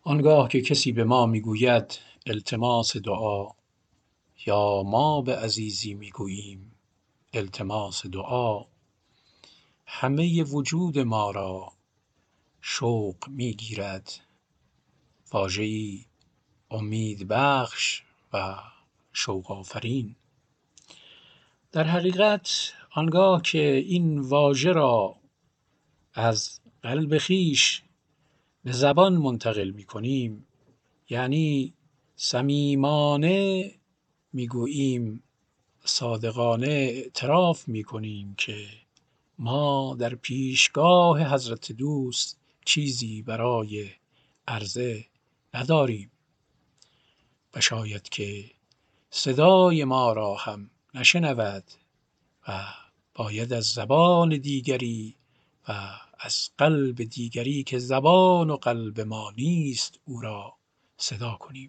آنگاه که کسی به ما میگوید التماس دعا، یا ما به عزیزی میگوییم التماس دعا، همه وجود ما را شوق میگیرد، واژه‌ای امید بخش و شوق آفرین. در حقیقت آنگاه که این واژه را از قلب خویش به زبان منتقل می کنیم، یعنی صمیمانه میگوییم، صادقانه اعتراف می کنیم که ما در پیشگاه حضرت دوست چیزی برای عرضه نداریم و شاید که صدای ما را هم نشنود و باید از زبان دیگری و از قلب دیگری که زبان و قلب ما نیست او را صدا کنیم.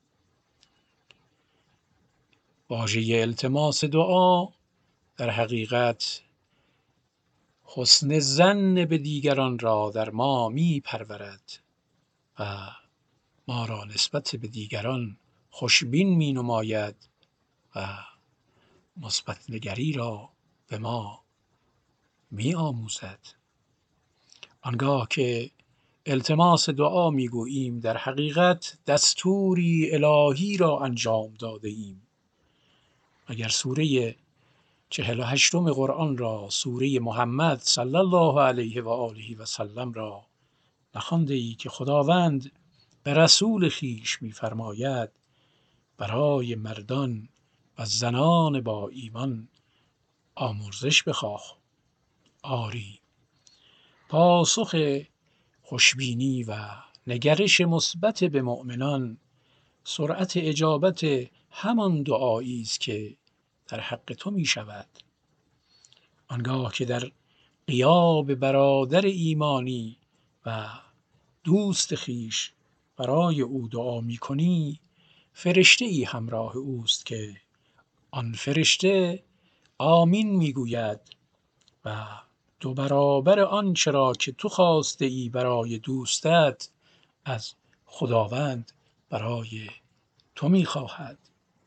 واژه التماس دعا در حقیقت حسن ظن به دیگران را در ما می پرورد و ما را نسبت به دیگران خوشبین می نماید و مثبت نگری را به ما می آموزد. آنگاه که التماس دعا می گوییم، در حقیقت دستوری الهی را انجام داده ایم. اگر سوره 48 قرآن را، سوره محمد صلی الله علیه و آله و سلم را نخوانده ای که خداوند به رسول خویش می‌فرماید برای مردان و زنان با ایمان آمرزش بخواه. آری، پاسخ خوشبینی و نگرش مثبت به مؤمنان سرعت اجابت همان دعایی است که در حق تو می شود. آنگاه که در غیاب برادر ایمانی و دوست خیش برای او دعا می کنی، فرشته ای همراه اوست که آن فرشته آمین می گوید و 2 برابر آنچه را که تو خواسته ای برای دوستت از خداوند برای تو می خواهد.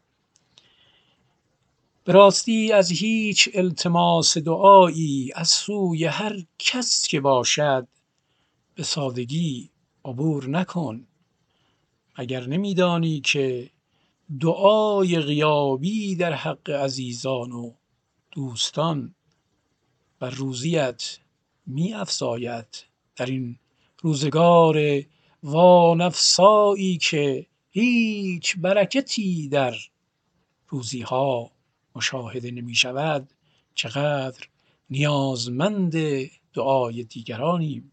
به راستی از هیچ التماس دعایی از سوی هر کس که باشد به سادگی عبور نکن، اگر نمیدانی که دعای غیابی در حق عزیزان و دوستان و روزیت می افزاید در این روزگار وانفسایی که هیچ برکتی در روزیها مشاهده نمی شود. چقدر نیازمند دعای دیگرانیم.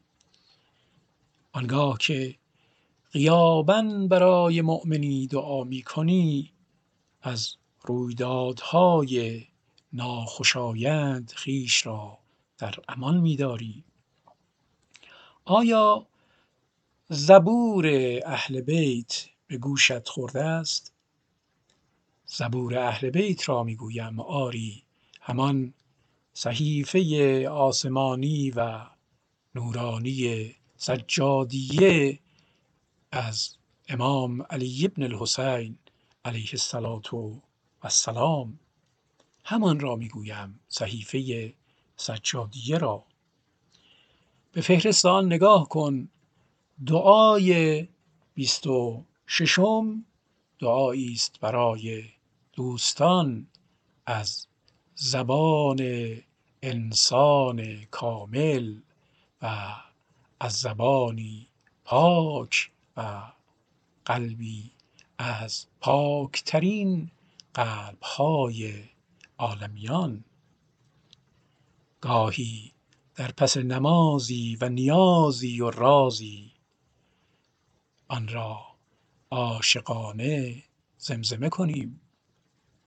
آنگاه که غیاباً برای مؤمنی دعا می کنی، از رویدادهای ناخوشایند خویش را در امان می داری. آیا زبور اهل بیت به گوشت خورده است؟ زبور اهل بیت را می گویم. آری، همان صحیفه آسمانی و نورانی سجادیه از امام علی بن الحسین علیه السلام، همان را میگویم، صحیفه سجادیه را. به فهرست آن نگاه کن. دعای 26 دعایی است برای دوستان از زبان انسان کامل و از زبانی پاک و قلبی از پاکترین قلب‌های عالمیان. گاهی در پس نمازی و نیازی و رازی آن را عاشقانه زمزمه کنیم.